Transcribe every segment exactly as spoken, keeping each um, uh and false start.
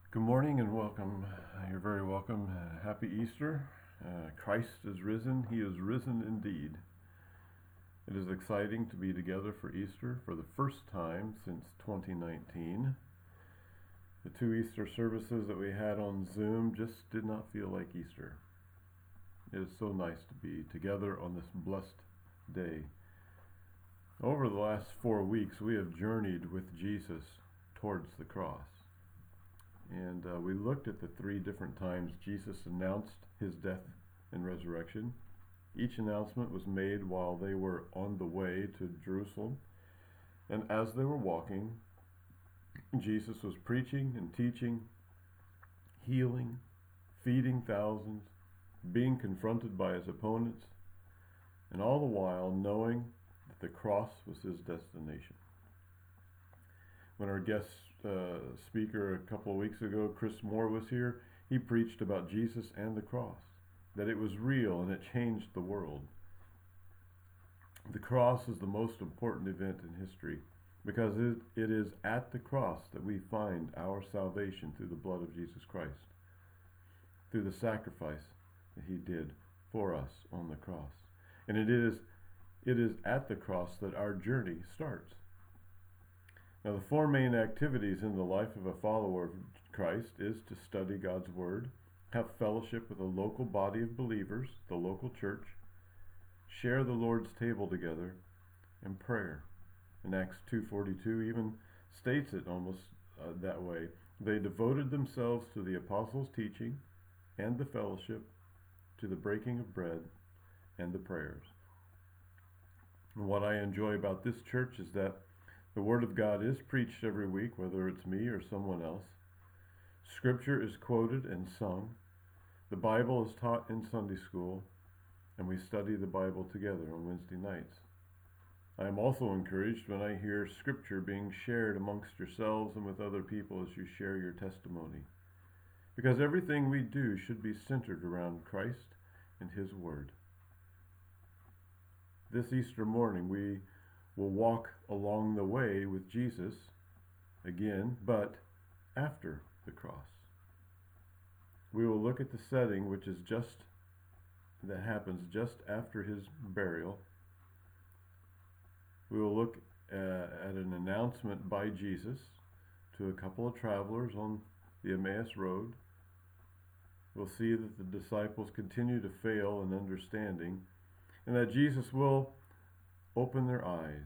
Good morning and welcome. Uh, You're very welcome. Uh, happy Easter. Uh, Christ is risen. He is risen indeed. It is exciting to be together for Easter for the first time since twenty nineteen. The two Easter services that we had on Zoom just did not feel like Easter. It is so nice to be together on this blessed day. Over the last four weeks, we have journeyed with Jesus towards the cross. And uh, we looked at the three different times Jesus announced his death and resurrection. Each announcement was made while they were on the way to Jerusalem. And as they were walking, Jesus was preaching and teaching, healing, feeding thousands, being confronted by his opponents, and all the while knowing that the cross was his destination. When our guest uh, speaker a couple of weeks ago, Chris Moore, was here, he preached about Jesus and the cross, that it was real and it changed the world. The cross is the most important event in history because it, it is at the cross that we find our salvation through the blood of Jesus Christ, through the sacrifice that he did for us on the cross. And it is, it is at the cross that our journey starts. Now, the four main activities in the life of a follower of Christ is to study God's Word, have fellowship with a local body of believers, the local church, share the Lord's table together, and prayer. And Acts two forty-two even states it almost uh, that way. They devoted themselves to the apostles' teaching and the fellowship, to the breaking of bread and the prayers. And what I enjoy about this church is that the Word of God is preached every week, whether it's me or someone else. Scripture is quoted and sung. The Bible is taught in Sunday school, and we study the Bible together on Wednesday nights. I am also encouraged when I hear Scripture being shared amongst yourselves and with other people as you share your testimony, because everything we do should be centered around Christ and His Word. This Easter morning, we will walk along the way with Jesus again, but after the cross. We will look at the setting which is just that happens just after his burial. We will look uh, at an announcement by Jesus to a couple of travelers on the Emmaus Road. We'll see that the disciples continue to fail in understanding, and that Jesus will open their eyes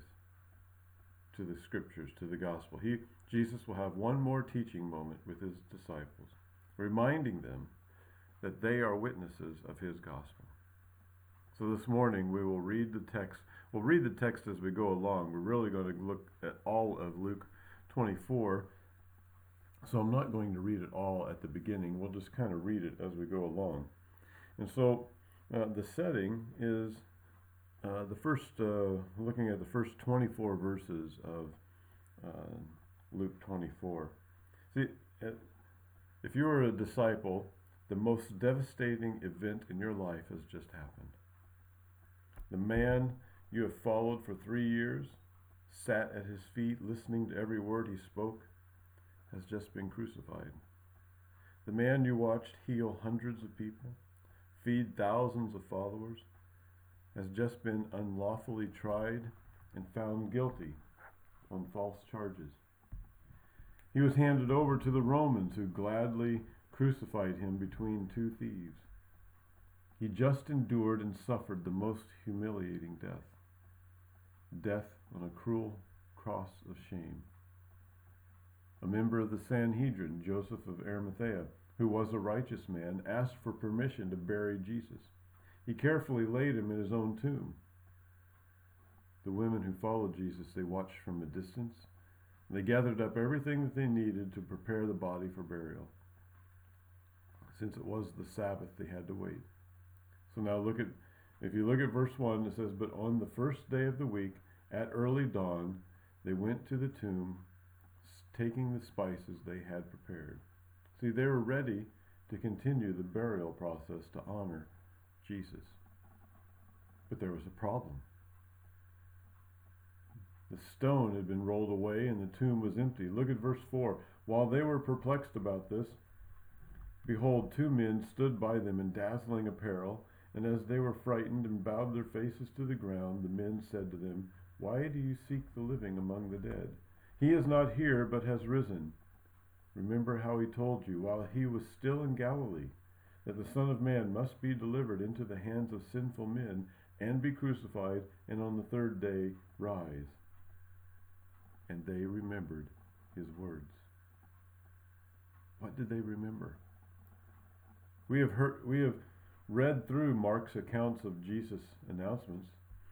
to the scriptures, to the gospel. He, Jesus will have one more teaching moment with his disciples, reminding them that they are witnesses of his gospel. So this morning we will read the text. We'll read the text as we go along. We're really going to look at all of Luke twenty-four. So I'm not going to read it all at the beginning. We'll just kind of read it as we go along. And so uh, the setting is Uh, the first, uh, looking at the first twenty-four verses of uh, Luke twenty-four. See, if you are a disciple, the most devastating event in your life has just happened. The man you have followed for three years, sat at his feet listening to every word he spoke, has just been crucified. The man you watched heal hundreds of people, feed thousands of followers, has just been unlawfully tried and found guilty on false charges. He was handed over to the Romans, who gladly crucified him between two thieves. He just endured and suffered the most humiliating death, death on a cruel cross of shame. A member of the Sanhedrin, Joseph of Arimathea, who was a righteous man, asked for permission to bury Jesus. He carefully laid him in his own tomb. The women who followed Jesus, they watched from a distance. They gathered up everything that they needed to prepare the body for burial. Since it was the Sabbath, they had to wait. So now look at, if you look at verse one, it says, "But on the first day of the week, at early dawn, they went to the tomb, taking the spices they had prepared." See, they were ready to continue the burial process to honor Jesus. But there was a problem. The stone had been rolled away and the tomb was empty. Look at verse four. While they were perplexed about this, behold, two men stood by them in dazzling apparel, and as they were frightened and bowed their faces to the ground, the men said to them, Why do you seek the living among the dead? He is not here, but has risen. Remember how he told you, while he was still in Galilee, that the Son of Man must be delivered into the hands of sinful men, and be crucified, and on the third day rise. And they remembered his words. What did they remember? We have heard, we have read through Mark's accounts of Jesus' announcements.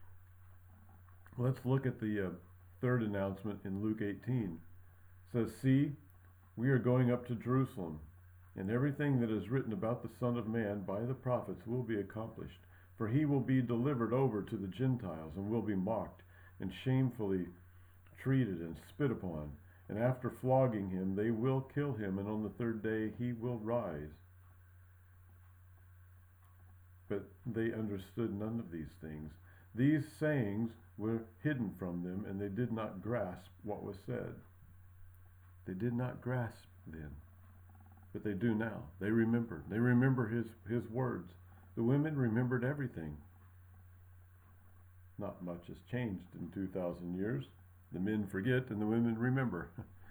Let's look at the uh, third announcement in Luke eighteen. It says, See, we are going up to Jerusalem, and everything that is written about the Son of Man by the prophets will be accomplished. For he will be delivered over to the Gentiles, and will be mocked, and shamefully treated, and spit upon. And after flogging him, they will kill him, and on the third day he will rise. But they understood none of these things. These sayings were hidden from them, and they did not grasp what was said. They did not grasp then, but they do now. They remember. They remember his, his words. The women remembered everything. Not much has changed in two thousand years. The men forget and the women remember.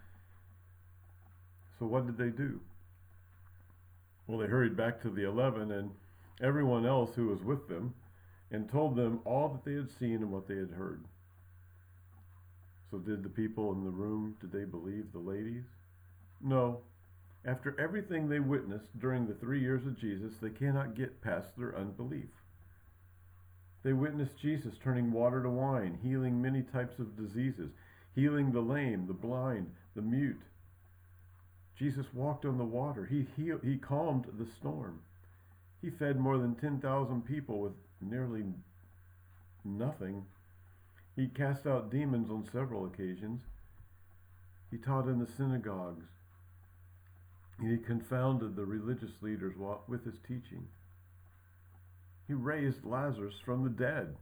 So what did they do? Well, they hurried back to the eleven and everyone else who was with them, and told them all that they had seen and what they had heard. So did the people in the room, did they believe the ladies? No. After everything they witnessed during the three years of Jesus, they cannot get past their unbelief. They witnessed Jesus turning water to wine, healing many types of diseases, healing the lame, the blind, the mute. Jesus walked on the water. He, he, he calmed the storm. He fed more than ten thousand people with nearly nothing. He cast out demons on several occasions. He taught in the synagogues. He confounded the religious leaders with his teaching. He raised Lazarus from the dead.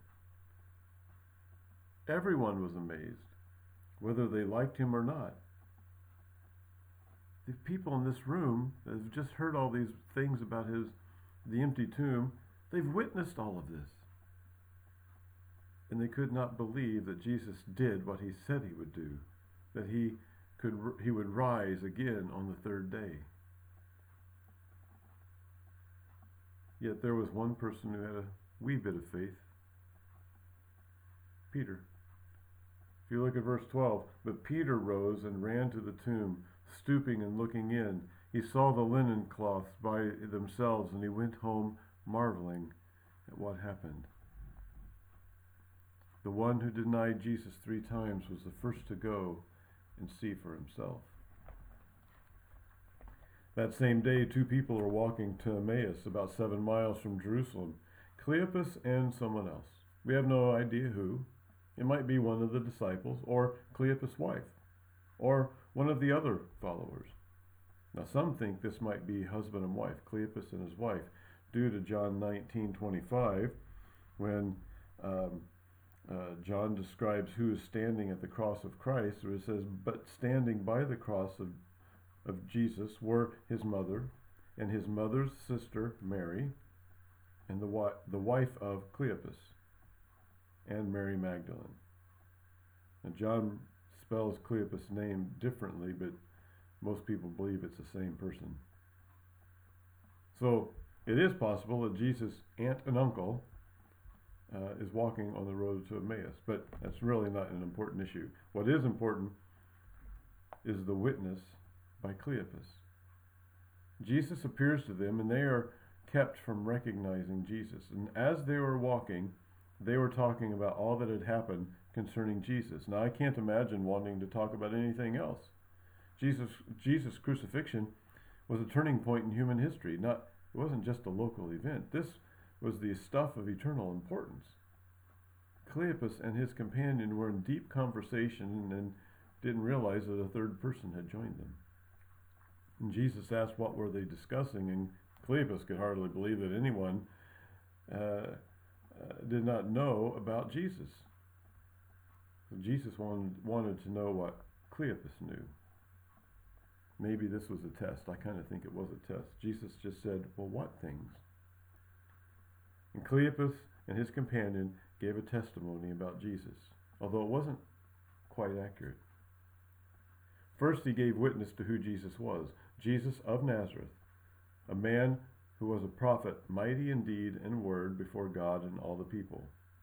Everyone was amazed, whether they liked him or not. The people in this room that have just heard all these things about his the empty tomb, they've witnessed all of this. And they could not believe that Jesus did what he said he would do, that he could he would rise again on the third day. Yet there was one person who had a wee bit of faith. Peter. If you look at verse twelve, but Peter rose and ran to the tomb, stooping and looking in. He saw the linen cloths by themselves, and he went home marveling at what happened. The one who denied Jesus three times was the first to go and see for himself. That same day, two people were walking to Emmaus, about seven miles from Jerusalem, Cleopas and someone else. We have no idea who. It might be one of the disciples, or Cleopas' wife, or one of the other followers. Now some think this might be husband and wife, Cleopas and his wife, due to John nineteen twenty-five, when um, uh, John describes who is standing at the cross of Christ, where it says, but standing by the cross of, of Jesus were his mother, and his mother's sister Mary, and the, wi- the wife of Cleopas, and Mary Magdalene. And John spells Cleopas' name differently, but most people believe it's the same person. So it is possible that Jesus' aunt and uncle uh, is walking on the road to Emmaus, but that's really not an important issue. What is important is the witness by Cleopas. Jesus appears to them, and they are kept from recognizing Jesus. And as they were walking, they were talking about all that had happened concerning Jesus. Now, I can't imagine wanting to talk about anything else. Jesus, Jesus' crucifixion was a turning point in human history. Not, it wasn't just a local event. This was the stuff of eternal importance. Cleopas and his companion were in deep conversation and didn't realize that a third person had joined them. And Jesus asked what were they discussing, and Cleopas could hardly believe that anyone uh, uh, did not know about Jesus. Jesus wanted, wanted to know what Cleopas knew. Maybe this was a test. I kind of think it was a test. Jesus just said, well, what things? And Cleopas and his companion gave a testimony about Jesus, although it wasn't quite accurate. First, he gave witness to who Jesus was, Jesus of Nazareth, a man who was a prophet, mighty in deed and word before God and all the people.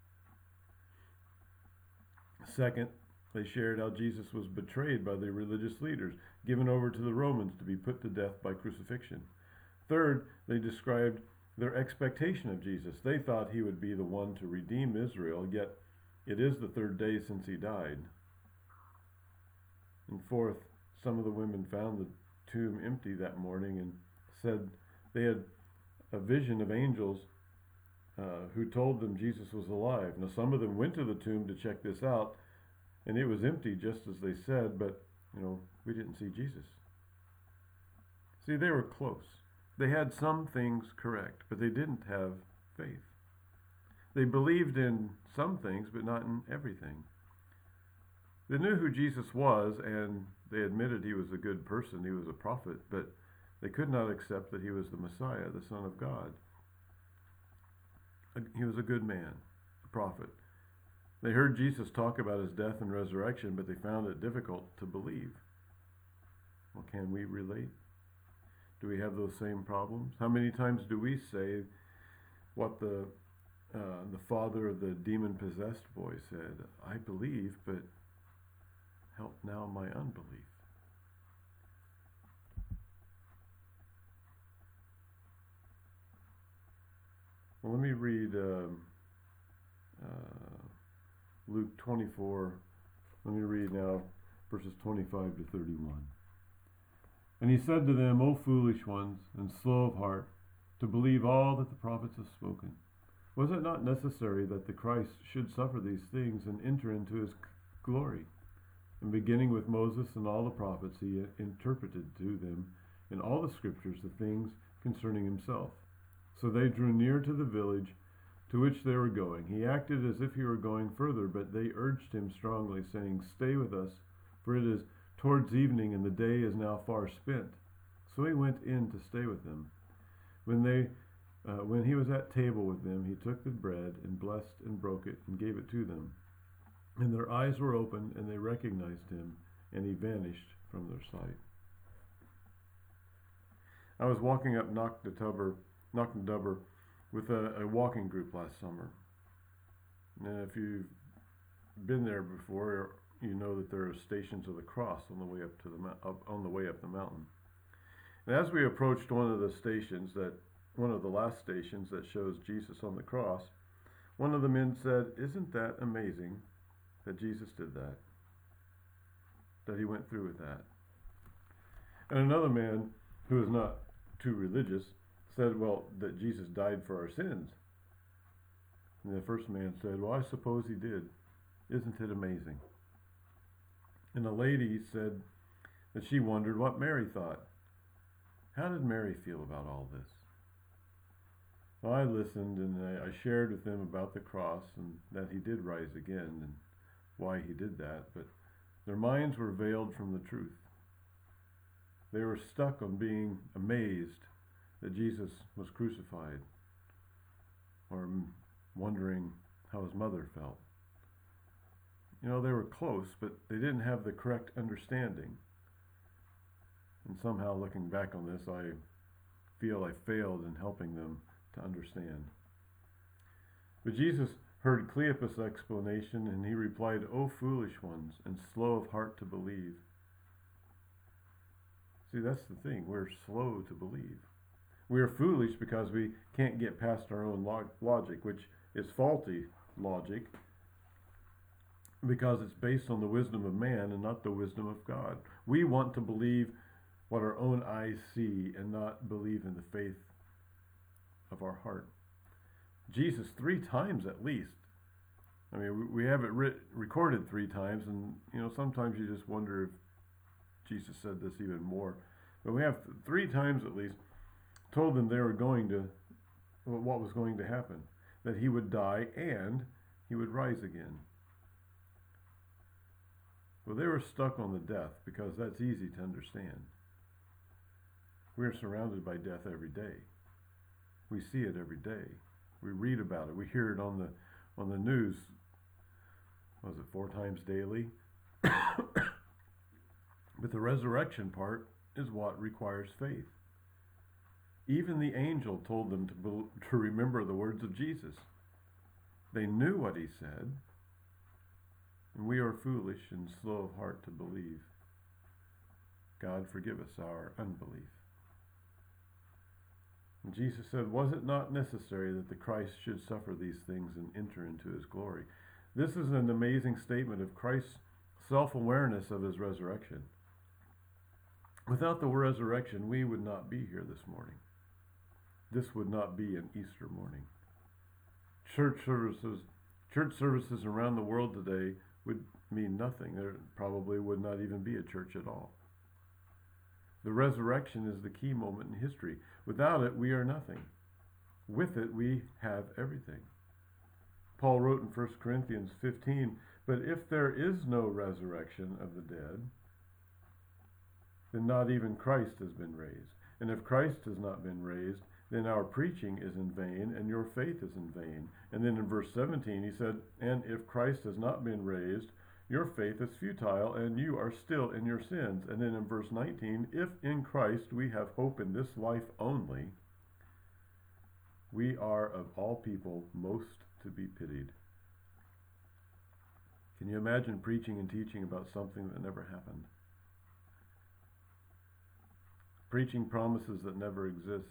Second, they shared how Jesus was betrayed by the religious leaders, given over to the Romans to be put to death by crucifixion. Third, they described their expectation of Jesus. They thought he would be the one to redeem Israel, yet it is the third day since he died. And fourth, some of the women found the tomb empty that morning and said they had a vision of angels uh, who told them Jesus was alive. Now, some of them went to the tomb to check this out, and it was empty just as they said, but, you know, we didn't see Jesus. See, they were close. They had some things correct, but they didn't have faith. They believed in some things, but not in everything. They knew who Jesus was, and they admitted he was a good person, he was a prophet, but they could not accept that he was the Messiah, the Son of God. He was a good man, a prophet. They heard Jesus talk about his death and resurrection, but they found it difficult to believe. Well, can we relate? Do we have those same problems? How many times do we say what the uh, the father of the demon-possessed boy said, I believe, but help now my unbelief? Well, let me read um, uh, Luke twenty-four. Let me read now verses twenty-five to thirty-one. And he said to them, O foolish ones, and slow of heart, to believe all that the prophets have spoken. Was it not necessary that the Christ should suffer these things and enter into his glory? And beginning with Moses and all the prophets, he interpreted to them in all the scriptures the things concerning himself. So they drew near to the village to which they were going. He acted as if he were going further, but they urged him strongly, saying, Stay with us, for it is towards evening, and the day is now far spent. So he went in to stay with them. When they, uh, when he was at table with them, he took the bread and blessed and broke it and gave it to them. And their eyes were opened, and they recognized him, and he vanished from their sight. I was walking up Knocknadubber, Knocknadubber with a, a walking group last summer. And if you've been there before, you know that there are stations of the cross on the way up to the up, on the way up the mountain. And as we approached one of the stations, that one of the last stations that shows Jesus on the cross, one of the men said, "Isn't that amazing that Jesus did that? That he went through with that?" And another man who is not too religious said, "Well, that Jesus died for our sins." And the first man said, "Well, I suppose he did. Isn't it amazing?" And a lady said that she wondered what Mary thought. How did Mary feel about all this? Well, I listened, and I, I shared with them about the cross and that he did rise again and why he did that, but their minds were veiled from the truth. They were stuck on being amazed that Jesus was crucified, or wondering how his mother felt. You know, they were close, but they didn't have the correct understanding. And somehow, looking back on this, I feel I failed in helping them to understand. But Jesus heard Cleopas' explanation, and he replied, "O foolish ones, and slow of heart to believe." See, that's the thing. We're slow to believe. We are foolish because we can't get past our own log- logic, which is faulty logic, because it's based on the wisdom of man and not the wisdom of God. We want to believe what our own eyes see and not believe in the faith of our heart. Jesus, three times at least. I mean, we have it writ- recorded three times, and you know, sometimes you just wonder if Jesus said this even more. But we have three times at least told them they were going to, what was going to happen, that he would die and he would rise again. Well, they were stuck on the death because that's easy to understand. We are surrounded by death every day. We see it every day. We read about it. We hear it on the on the news. Was it four times daily? But the resurrection part is what requires faith. Even the angel told them to, be, to remember the words of Jesus. They knew what he said, and we are foolish and slow of heart to believe. God forgive us our unbelief. And Jesus said, was it not necessary that the Christ should suffer these things and enter into his glory? This is an amazing statement of Christ's self-awareness of his resurrection. Without the resurrection, we would not be here this morning. This would not be an Easter morning. Church services, church services around the world today would mean nothing. There probably would not even be a church at all. The resurrection is the key moment in history. Without it, we are nothing. With it, we have everything. Paul wrote in First Corinthians fifteen, but if there is no resurrection of the dead, then not even Christ has been raised. And if Christ has not been raised, then our preaching is in vain, and your faith is in vain. And then in verse seventeen, he said, and if Christ has not been raised, your faith is futile, and you are still in your sins. And then in verse nineteen, if in Christ we have hope in this life only, we are of all people most to be pitied. Can you imagine preaching and teaching about something that never happened? Preaching promises that never exist.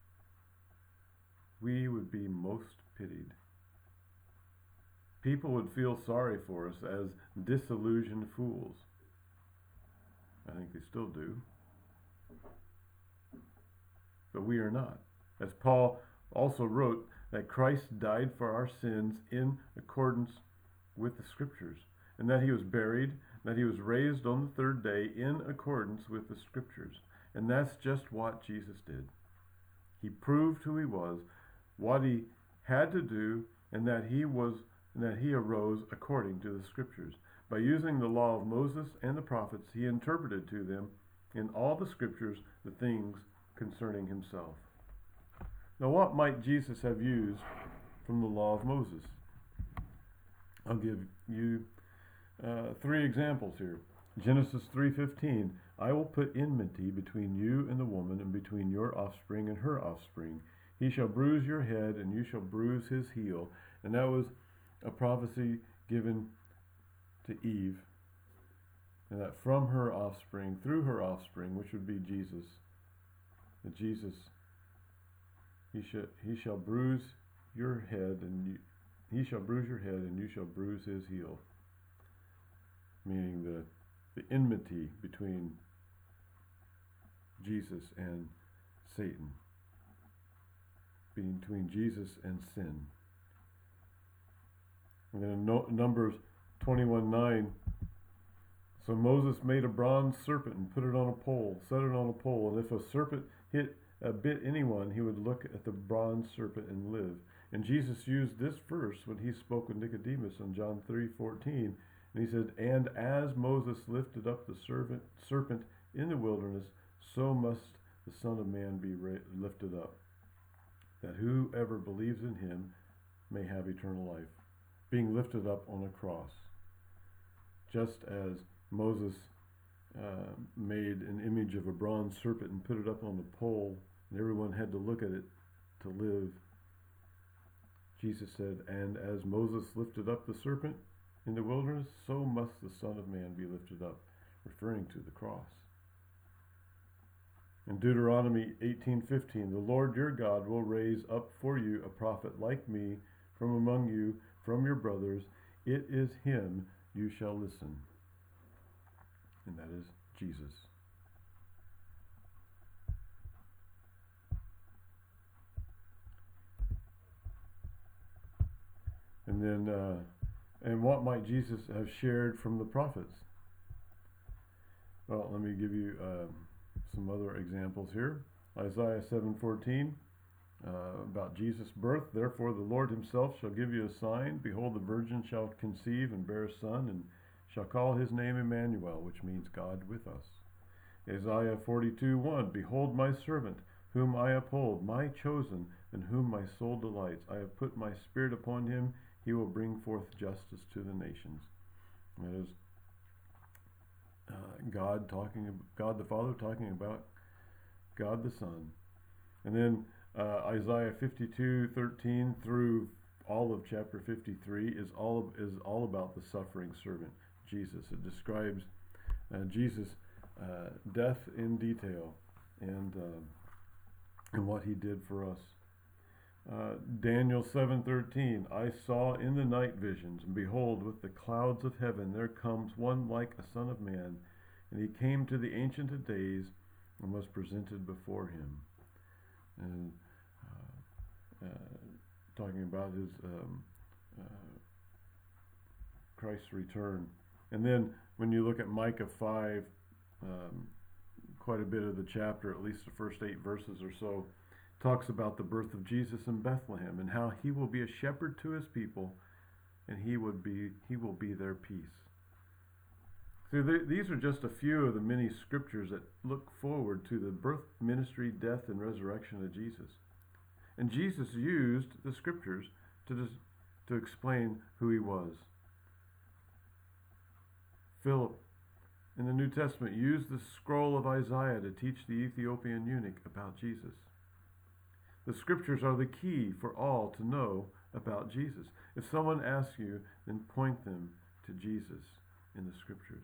We would be most pitied. People would feel sorry for us as disillusioned fools. I think they still do. But we are not. As Paul also wrote, that Christ died for our sins in accordance with the Scriptures, and that he was buried, that he was raised on the third day in accordance with the Scriptures. And that's just what Jesus did. He proved who he was, what he had to do, and that he was and that he arose according to the Scriptures. By using the law of Moses and the prophets, he interpreted to them in all the Scriptures the things concerning himself. Now, what might Jesus have used from the law of Moses? I'll give you uh, three examples here. Genesis three fifteen, I will put enmity between you and the woman, and between your offspring and her offspring. He shall bruise your head, and you shall bruise his heel. And that was a prophecy given to Eve, and that from her offspring, through her offspring, which would be Jesus, that Jesus, he shall he shall bruise your head, and you, he shall bruise your head, and you shall bruise his heel. Meaning the the enmity between Jesus and Satan, between Jesus and sin. And then in no, Numbers twenty-one nine, so Moses made a bronze serpent and put it on a pole, set it on a pole, and if a serpent hit uh, bit anyone, he would look at the bronze serpent and live. And Jesus used this verse when he spoke with Nicodemus in John three fourteen, and he said, and as Moses lifted up the serpent, serpent in the wilderness, so must the Son of Man be ra- lifted up, that whoever believes in him may have eternal life. Being lifted up on a cross. Just as Moses uh, made an image of a bronze serpent and put it up on the pole, and everyone had to look at it to live, Jesus said, and as Moses lifted up the serpent in the wilderness, so must the Son of Man be lifted up, referring to the cross. In Deuteronomy eighteen fifteen, the Lord your God will raise up for you a prophet like me from among you, from your brothers. It is him you shall listen. And that is Jesus. And then, uh, and what might Jesus have shared from the prophets? Well, let me give you um, some other examples here. Isaiah seven fourteen, uh, about Jesus' birth. Therefore the Lord himself shall give you a sign. Behold, the virgin shall conceive and bear a son, and shall call his name Emmanuel, which means God with us. Isaiah forty-two one, behold my servant, whom I uphold, my chosen, in whom my soul delights. I have put my spirit upon him, he will bring forth justice to the nations. That is uh, God talking, God the Father talking about God the Son. And then uh, Isaiah fifty-two thirteen through all of chapter fifty-three is all is all about the suffering servant, Jesus. It describes uh, Jesus' uh, death in detail and uh, and what he did for us. Uh, Daniel seven thirteen, I saw in the night visions, and behold, with the clouds of heaven there comes one like a son of man, and he came to the Ancient of Days and was presented before him. And uh, uh, talking about his um, uh, Christ's return. And then when you look at Micah five, um, quite a bit of the chapter, at least the first eight verses or so, talks about the birth of Jesus in Bethlehem and how he will be a shepherd to his people, and he would be he will be their peace. So th- these are just a few of the many scriptures that look forward to the birth, ministry, death, and resurrection of Jesus. And Jesus used the scriptures to dis- to explain who he was. Philip, in the New Testament, used the scroll of Isaiah to teach the Ethiopian eunuch about Jesus. The scriptures are the key for all to know about Jesus. If someone asks you, then point them to Jesus in the scriptures.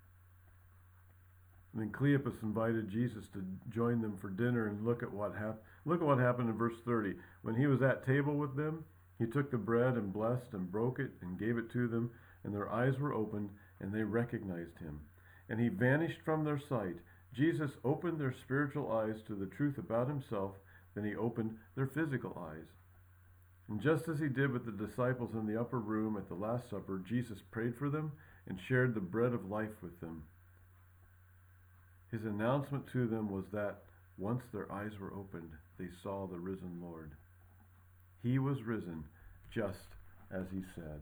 And then Cleopas invited Jesus to join them for dinner, and look at what happened. Look at what happened in verse thirty. When he was at table with them, he took the bread and blessed and broke it and gave it to them, and their eyes were opened, and they recognized him. And he vanished from their sight. Jesus opened their spiritual eyes to the truth about himself. Then he opened their physical eyes. And just as he did with the disciples in the upper room at the Last Supper, Jesus prayed for them and shared the bread of life with them. His announcement to them was that once their eyes were opened, they saw the risen Lord. He was risen just as he said.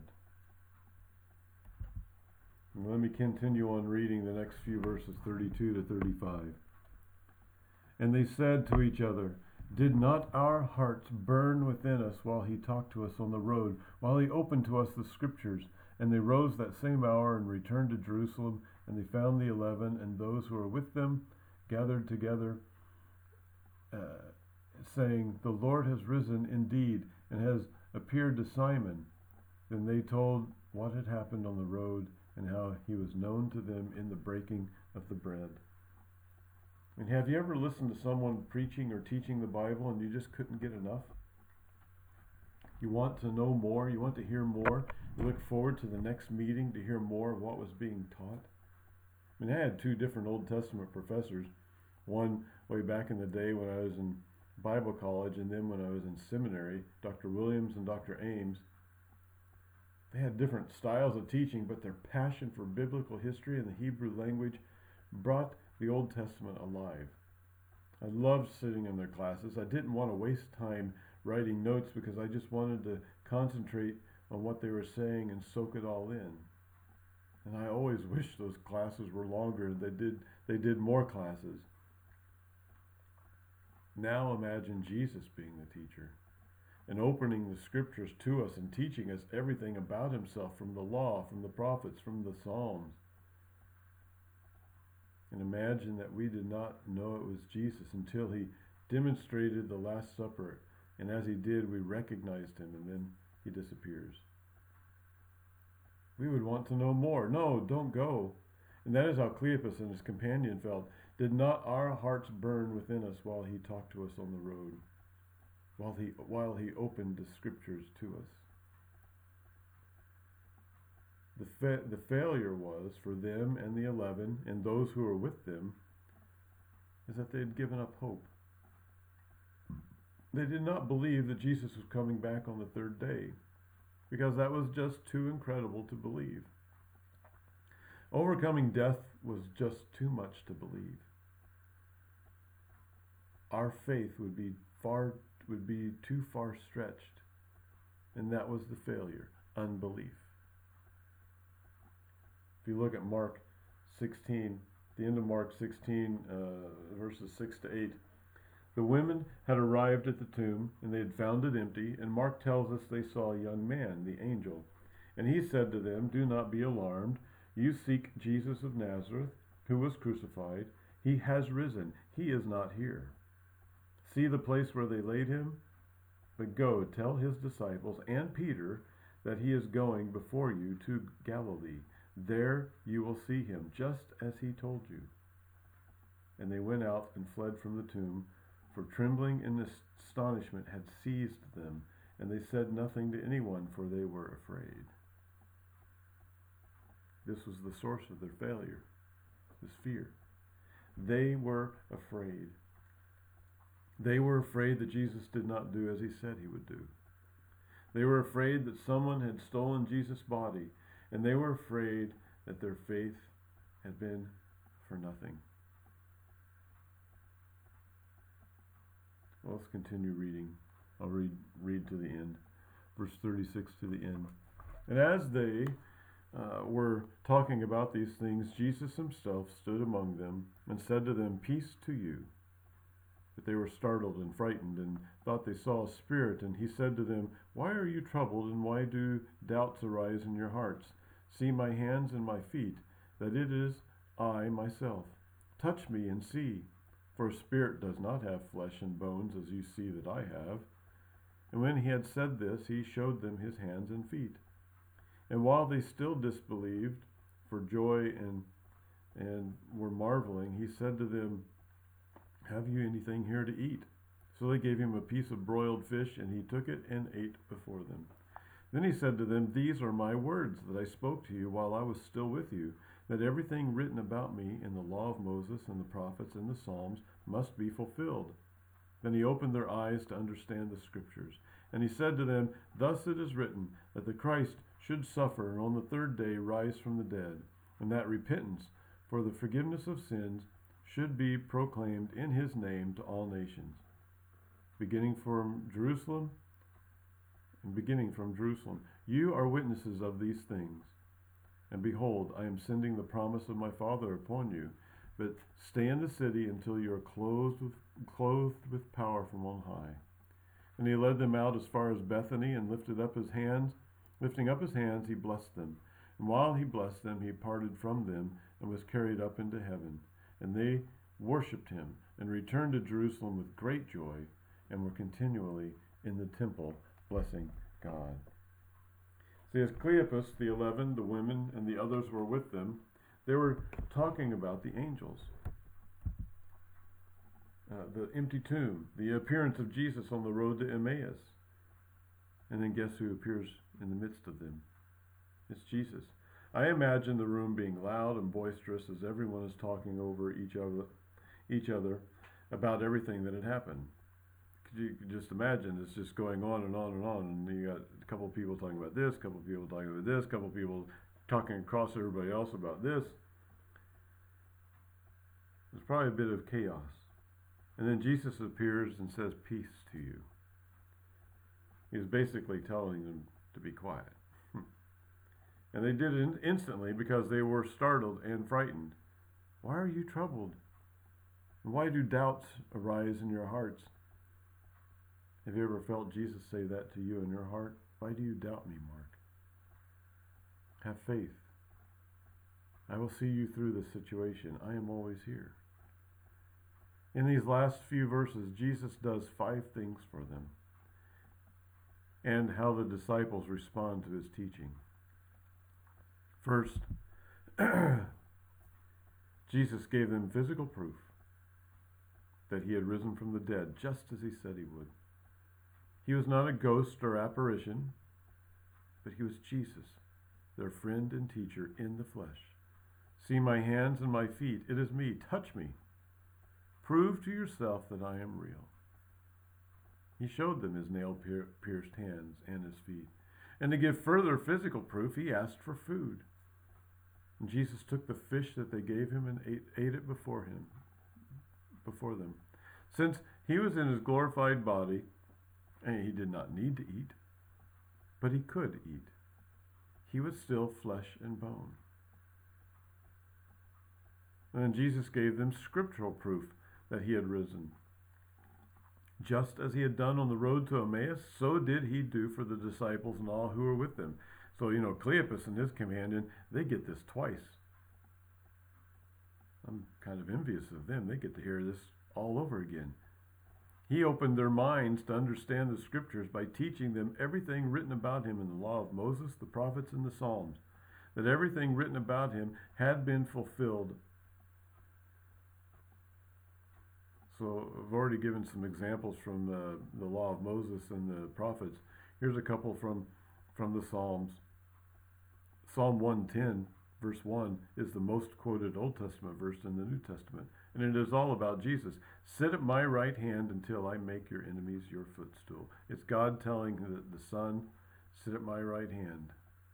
And let me continue on reading the next few verses, thirty-two to thirty-five. And they said to each other, did not our hearts burn within us while he talked to us on the road, while he opened to us the scriptures? And they rose that same hour and returned to Jerusalem, and they found the eleven and those who were with them gathered together, uh, saying, the Lord has risen indeed, and has appeared to Simon. Then they told what had happened on the road, and how he was known to them in the breaking of the bread. And have you ever listened to someone preaching or teaching the Bible and you just couldn't get enough? You want to know more, you want to hear more, you look forward to the next meeting to hear more of what was being taught. I mean, I had two different Old Testament professors, one way back in the day when I was in Bible college, and then when I was in seminary, Doctor Williams and Doctor Ames. They had different styles of teaching, but their passion for biblical history and the Hebrew language brought the Old Testament alive. I loved sitting in their classes. I didn't want to waste time writing notes because I just wanted to concentrate on what they were saying and soak it all in. And I always wish those classes were longer. They did, they did more classes. Now imagine Jesus being the teacher and opening the scriptures to us and teaching us everything about himself from the law, from the prophets, from the Psalms. And imagine that we did not know it was Jesus until he demonstrated the Last Supper. And as he did, we recognized him, and then he disappears. We would want to know more. No, don't go. And that is how Cleopas and his companion felt. Did not our hearts burn within us while he talked to us on the road, while he, while he opened the scriptures to us? The, fa- the failure was for them and the eleven and those who were with them is that they had given up hope. They did not believe that Jesus was coming back on the third day because that was just too incredible to believe. Overcoming death was just too much to believe. Our faith would be far would be too far stretched, and that was the failure, unbelief. If you look at Mark sixteen, the end of Mark sixteen, uh, verses six to eight, the women had arrived at the tomb, and they had found it empty, and Mark tells us they saw a young man, the angel. And he said to them, "Do not be alarmed. You seek Jesus of Nazareth, who was crucified. He has risen. He is not here. See the place where they laid him? But go, tell his disciples and Peter that he is going before you to Galilee. There you will see him, just as he told you." And they went out and fled from the tomb, for trembling and astonishment had seized them, and they said nothing to anyone, for they were afraid. This was the source of their failure, this fear. They were afraid. They were afraid that Jesus did not do as he said he would do. They were afraid that someone had stolen Jesus' body, and they were afraid that their faith had been for nothing. Well, let's continue reading. I'll read read to the end, verse thirty-six to the end. And as they uh, were talking about these things, Jesus himself stood among them and said to them, "Peace to you." But they were startled and frightened and thought they saw a spirit. And he said to them, "Why are you troubled, and why do doubts arise in your hearts? See my hands and my feet, that it is I myself. Touch me and see, for a spirit does not have flesh and bones as you see that I have." And when he had said this, he showed them his hands and feet. And while they still disbelieved for joy and and were marveling, he said to them, "Have you anything here to eat?" So they gave him a piece of broiled fish, and he took it and ate before them. Then he said to them, "These are my words that I spoke to you while I was still with you, that everything written about me in the law of Moses and the prophets and the Psalms must be fulfilled." Then he opened their eyes to understand the scriptures. And he said to them, "Thus it is written, that the Christ should suffer and on the third day rise from the dead, and that repentance for the forgiveness of sins should be proclaimed in his name to all nations, beginning from Jerusalem, and beginning from Jerusalem. You are witnesses of these things. And behold, I am sending the promise of my Father upon you, but stay in the city until you are clothed with, clothed with power from on high." And he led them out as far as Bethany, and lifted up his hands, lifting up his hands, he blessed them. And while he blessed them, he parted from them and was carried up into heaven. And they worshipped him and returned to Jerusalem with great joy, and were continually in the temple blessing God. See, as Cleopas, the eleven, the women, and the others were with them, they were talking about the angels. Uh, the empty tomb, the appearance of Jesus on the road to Emmaus. And then guess who appears in the midst of them? It's Jesus. I imagine the room being loud and boisterous as everyone is talking over each other, each other about everything that had happened. Could you just imagine it's just going on and on and on, and you got a couple of people talking about this, a couple of people talking about this, a couple of people talking across everybody else about this. There's probably a bit of chaos. And then Jesus appears and says, "Peace to you." He's basically telling them to be quiet. And they did it instantly because they were startled and frightened. Why are you troubled? And why do doubts arise in your hearts? Have you ever felt Jesus say that to you in your heart? Why do you doubt me, Mark? Have faith. I will see you through this situation. I am always here. In these last few verses, Jesus does five things for them, and how the disciples respond to his teaching. First, Jesus gave them physical proof that he had risen from the dead, just as he said he would. He was not a ghost or apparition, but he was Jesus, their friend and teacher in the flesh. "See my hands and my feet. It is me. Touch me. Prove to yourself that I am real." He showed them his nail-pierced hands and his feet. And to give further physical proof, he asked for food. And Jesus took the fish that they gave him and ate, ate it before him, before them. Since he was in his glorified body, and he did not need to eat, but he could eat. He was still flesh and bone. And then Jesus gave them scriptural proof that he had risen. Just as he had done on the road to Emmaus, so did he do for the disciples and all who were with them. So, you know, Cleopas and his companion, they get this twice. I'm kind of envious of them. They get to hear this all over again. He opened their minds to understand the scriptures by teaching them everything written about him in the law of Moses, the prophets, and the Psalms, that everything written about him had been fulfilled. So I've already given some examples from the, the law of Moses and the prophets. Here's a couple from, from the Psalms. Psalm one ten, verse one, is the most quoted Old Testament verse in the New Testament. And it is all about Jesus. Sit at my right hand until I make your enemies your footstool. It's God telling the, the Son, sit at my right hand.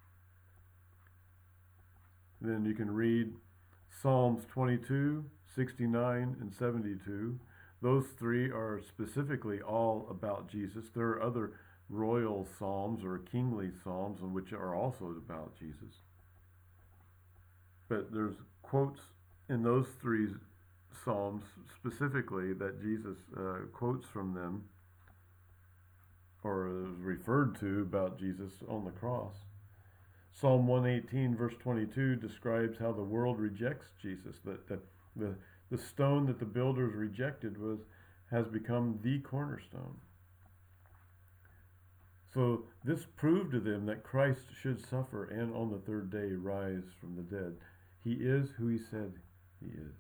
Then you can read Psalms twenty-two, sixty-nine, and seventy-two. Those three are specifically all about Jesus. There are other royal psalms or kingly psalms which are also about Jesus. But there's quotes in those three psalms specifically that Jesus uh, quotes from them or is referred to about Jesus on the cross. Psalm one eighteen verse twenty-two describes how the world rejects Jesus, that the, the, the stone that the builders rejected was has become the cornerstone. So this proved to them that Christ should suffer and on the third day rise from the dead. He is who he said he is.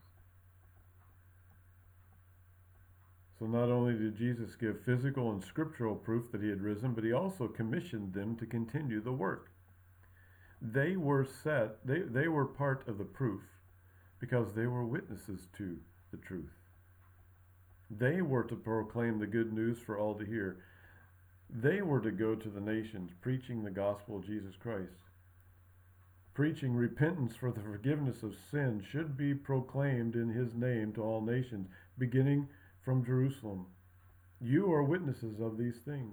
So not only did Jesus give physical and scriptural proof that he had risen, but he also commissioned them to continue the work. They were set, they, they were part of the proof because they were witnesses to the truth. They were to proclaim the good news for all to hear. They were to go to the nations preaching the gospel of Jesus Christ. Preaching repentance for the forgiveness of sin should be proclaimed in his name to all nations, beginning from Jerusalem. You are witnesses of these things.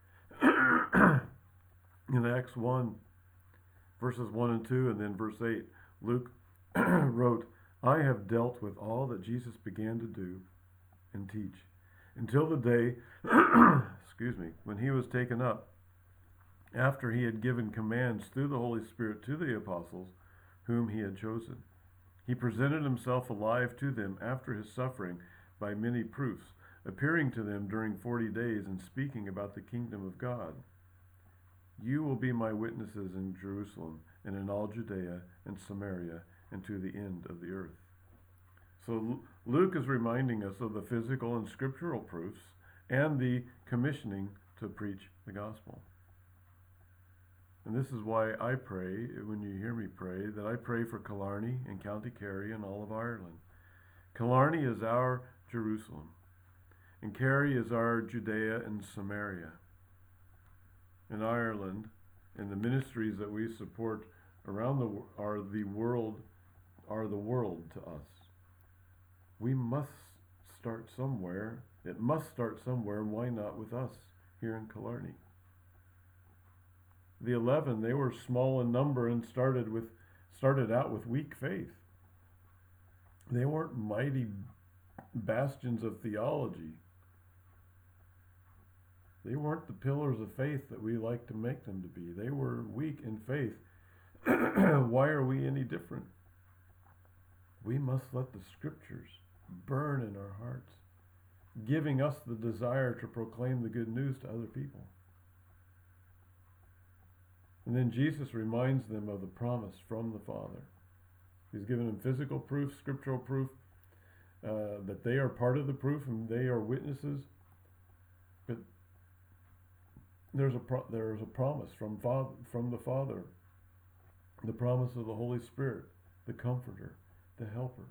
In Acts one, verses one and two, and then verse eight, Luke wrote, I have dealt with all that Jesus began to do and teach, until the day, excuse me, when he was taken up, after he had given commands through the Holy Spirit to the apostles whom he had chosen. He presented himself alive to them after his suffering by many proofs, appearing to them during forty days and speaking about the kingdom of God. You will be my witnesses in Jerusalem and in all Judea and Samaria and to the end of the earth. So Luke is reminding us of the physical and scriptural proofs and the commissioning to preach the gospel. And this is why I pray, when you hear me pray, that I pray for Killarney and County Kerry and all of Ireland. Killarney is our Jerusalem, and Kerry is our Judea and Samaria. In Ireland, and the ministries that we support around the are the world are the world to us. We must start somewhere. It must start somewhere, and why not with us here in Killarney? The eleven, they were small in number and started with started out with weak faith. They weren't mighty bastions of theology. They weren't the pillars of faith that we like to make them to be. They were weak in faith. Why are we any different? We must let the scriptures burn in our hearts, giving us the desire to proclaim the good news to other people. And then Jesus reminds them of the promise from the Father. He's given them physical proof, scriptural proof, uh, that they are part of the proof and they are witnesses. But there's a pro- there's a promise from Father, from the Father, the promise of the Holy Spirit, the Comforter, the Helper.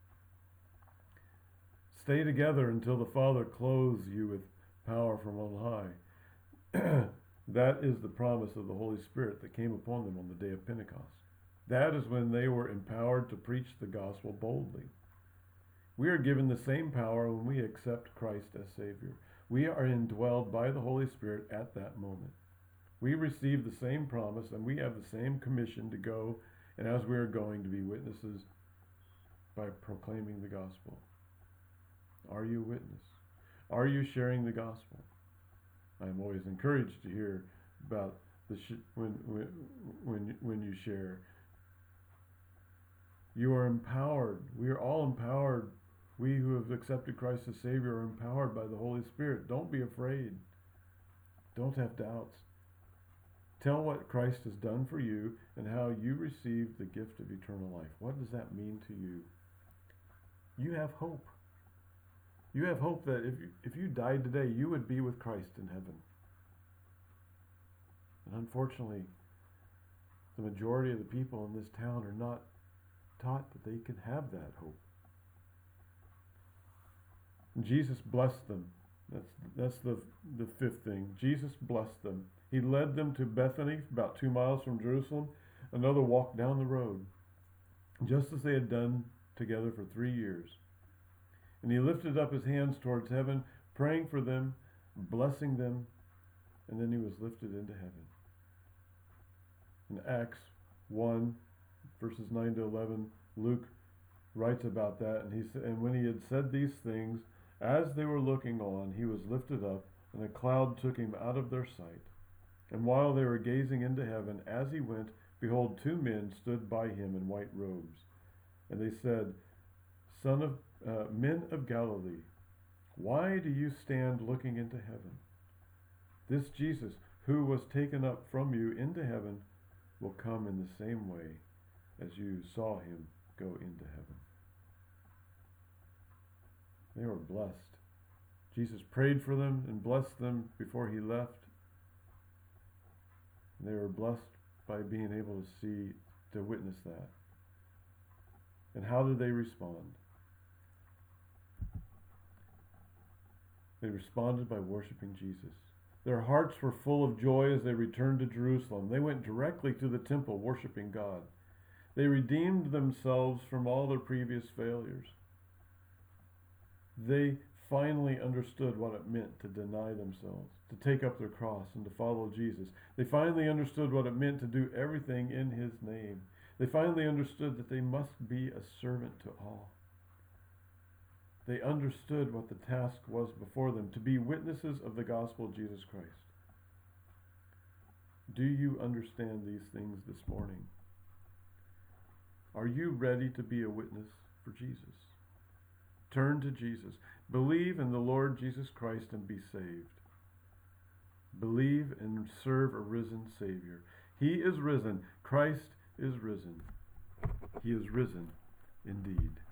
Stay together until the Father clothes you with power from on high. That is the promise of the Holy Spirit that came upon them on the day of Pentecost. That is when they were empowered to preach the gospel boldly. We are given the same power when we accept Christ as Savior. We are indwelled by the Holy Spirit at that moment. We receive the same promise and we have the same commission to go, and as we are going, to be witnesses by proclaiming the gospel? Are you a witness? Are you sharing the gospel? I'm always encouraged to hear about the sh- when when when when you share. You are empowered. We are all empowered. We who have accepted Christ as Savior are empowered by the Holy Spirit. Don't be afraid. Don't have doubts. Tell what Christ has done for you and how you received the gift of eternal life. What does that mean to you? You have hope. You have hope that if you, if you died today, you would be with Christ in heaven. And unfortunately, the majority of the people in this town are not taught that they can have that hope. And Jesus blessed them. That's that's the the fifth thing. Jesus blessed them. He led them to Bethany, about two miles from Jerusalem, another walk down the road, just as they had done together for three years. And he lifted up his hands towards heaven, praying for them, blessing them, and then he was lifted into heaven. In Acts one, verses nine to eleven, Luke writes about that, and he said, and when he had said these things, as they were looking on, he was lifted up, and a cloud took him out of their sight. And while they were gazing into heaven, as he went, behold, two men stood by him in white robes. And they said, Son of uh, men of Galilee, why do you stand looking into heaven? This Jesus, who was taken up from you into heaven, will come in the same way as you saw him go into heaven. They were blessed. Jesus prayed for them and blessed them before he left. They were blessed by being able to see, to witness that. And how did they respond? They responded by worshiping Jesus. Their hearts were full of joy as they returned to Jerusalem. They went directly to the temple worshiping God. They redeemed themselves from all their previous failures. They finally understood what it meant to deny themselves, to take up their cross and to follow Jesus. They finally understood what it meant to do everything in his name. They finally understood that they must be a servant to all. They understood what the task was before them, to be witnesses of the gospel of Jesus Christ. Do you understand these things this morning? Are you ready to be a witness for Jesus? Turn to Jesus. Believe in the Lord Jesus Christ and be saved. Believe and serve a risen Savior. He is risen. Christ is risen. He is risen indeed.